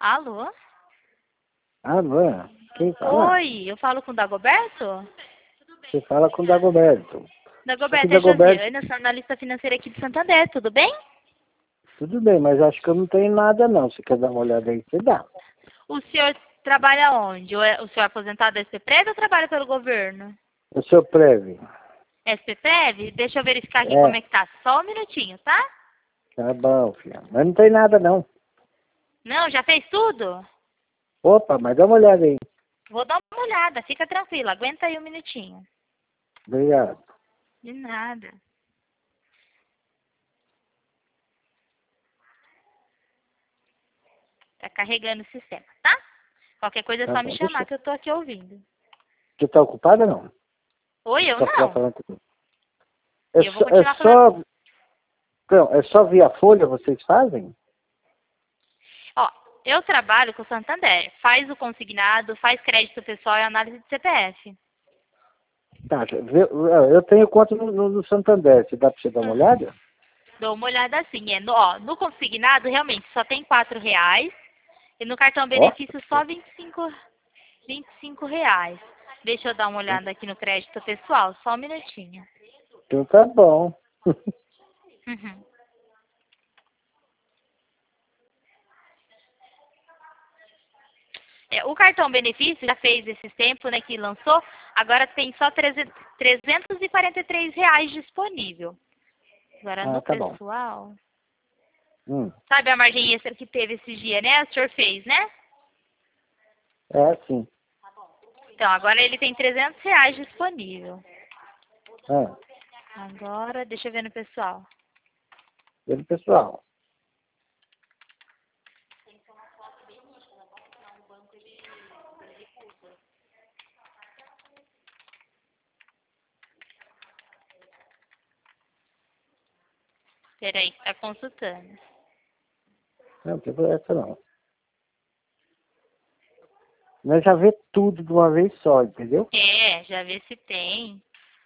Alô? Alô, quem fala? Oi, eu falo com o Dagoberto? Você fala com o Dagoberto. Só que o Dagoberto, é Dagoberto, Josiana, sou analista financeira aqui de Santander, tudo bem? tudo bem, mas acho que eu não tenho nada não. Você quer dar uma olhada aí, você dá. O senhor trabalha onde? O senhor é aposentado da SPPrev ou trabalha pelo governo? O seu Preve. SPPrev? Deixa eu verificar aqui como É, é que tá. Só um minutinho, tá? tá bom, filha. Mas não tem nada não. Não, já fez tudo? Opa, mas dá uma olhada aí. Vou dar uma olhada, fica tranquila, aguenta aí um minutinho. Obrigado. De nada. Tá carregando o sistema, tá? Qualquer coisa é Tá só me bom, deixa. chamar que eu tô aqui ouvindo. Você tá ocupada não? Oi, eu Só ficar não. falando comigo. E eu vou continuar falando. Não, é só via folha vocês fazem? Ó, eu trabalho com o Santander. Faz o consignado, faz crédito pessoal e análise de CPF. Tá, eu tenho conta no Santander. Você dá pra você dar uma olhada? Dou uma olhada assim. No consignado, realmente, só tem R$ 4. E no cartão Ó, benefício, só R$ 25 reais. Deixa eu dar uma olhada aqui no crédito pessoal. Só um minutinho. então tá bom. Uhum. O cartão benefício já fez esses tempos, né, que lançou. Agora tem só R$ 343 disponível. Agora Ah, no tá bom. pessoal... Hum, Sabe a margem extra que teve esses dias, né? O senhor fez, né? é sim. Então, agora ele tem R$ 300 disponível. Ah, Agora, deixa eu ver no pessoal. ele pessoal. Peraí, tá consultando. Não, tem essa não. Nós já vê tudo de uma vez só, entendeu? Já vê se tem.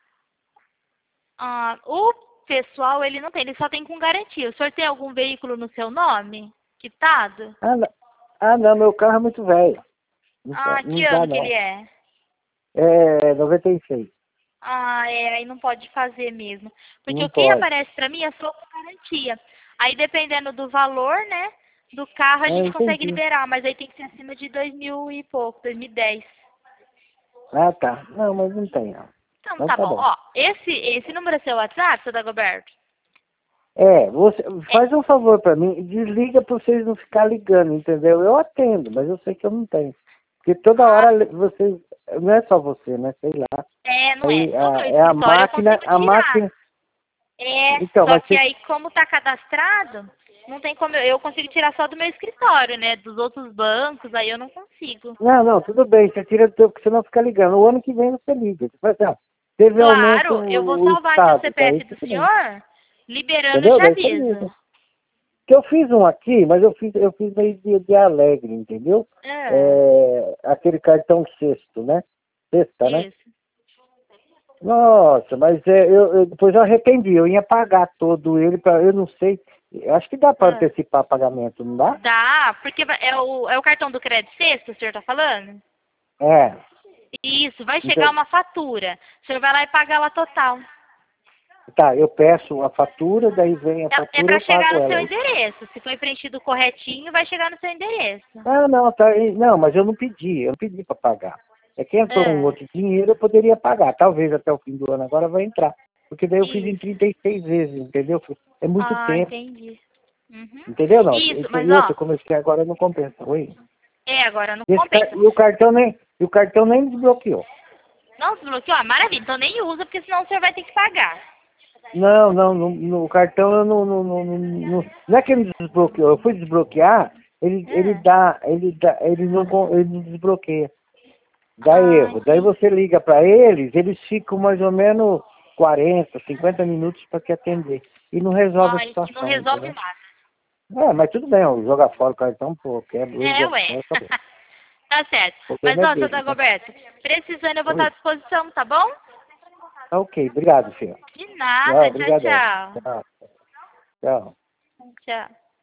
O pessoal, ele não tem, ele só tem com garantia. O senhor tem algum veículo no seu nome? Quitado? Não, meu carro é muito velho. Não, Que não dá ano que ele não. é? É 96. Aí não pode fazer mesmo. Porque Não o que pode. aparece pra mim é só com garantia. Aí dependendo do valor, né, do carro a Eu gente consegue entendi. liberar, mas aí tem que ser acima de 2000 e pouco, 2010. Ah, tá. Não, mas não tem não. Então Então tá tá bom. bom. Ó, esse número é seu WhatsApp, seu Dagoberto? Você É, faz um favor pra mim, desliga pra vocês não ficar ligando, entendeu? Eu atendo, mas eu sei que eu não tenho. Porque toda ah, hora vocês, não é só você, né? Sei lá. não é. Aí No meu é a escritório eu máquina, consigo a tirar. máquina. Então, Só mas que você. aí como tá cadastrado, não tem como eu consigo tirar só do meu escritório, né? Dos outros bancos, aí eu não consigo. Não, tudo bem, você tira do teu, porque você não fica ligando. O ano que vem você liga. Você fala assim, teve aumento Claro, eu vou o salvar aqui o Estado, daí CPF do tudo bem. senhor, liberando eu Entendeu? te Daí você liga. aviso. Que eu fiz um aqui, mas eu fiz meio de alegre, entendeu? Ah, Aquele cartão sexto, né? Sexta, né? isso. Nossa, mas depois eu arrependi, eu ia pagar todo ele, eu não sei, acho que dá para Ah, antecipar pagamento, não dá? dá, porque é o cartão do crédito sexto que o senhor tá falando? É, Isso, vai chegar então, uma fatura. O senhor vai lá e paga ela total. tá, eu peço a fatura, daí vem a É fatura, para eu chegar pago no ela. seu endereço. Se foi preenchido corretinho, vai chegar no seu endereço. Não, tá, não, mas eu não pedi para pagar. É que entrou um Ah, outro dinheiro, eu poderia pagar, talvez até o fim do ano agora vai entrar, porque daí eu fiz em isso. 36 vezes, entendeu? É muito tempo, Entendi. Uhum. entendeu não? Isso, mas E outra, ó, como eu disse, agora não compensa, oi? agora não Esse, compensa. e o cartão nem desbloqueou. Não desbloqueou? Maravilha, então nem usa, porque senão o senhor vai ter que pagar. Não, no cartão eu não é que ele desbloqueou, eu fui desbloquear, Ah, ele não desbloqueia, dá erro. Daí entendi. você liga para eles ficam mais ou menos 40, 50 minutos para te atender. E não resolve a E não situação, resolve entendeu? nada. Mas tudo bem, eu jogar fora o cartão, pô, quebra, Ué. acabou. Tá certo. O Mas, problema é ó, seu dele, né? Dagoberto, precisando eu vou estar à Oi. disposição, tá bom? Tá ok, obrigado, filho. De nada. Tchau, Tchau, obrigadão. tchau. Tchau, tchau. Tchau.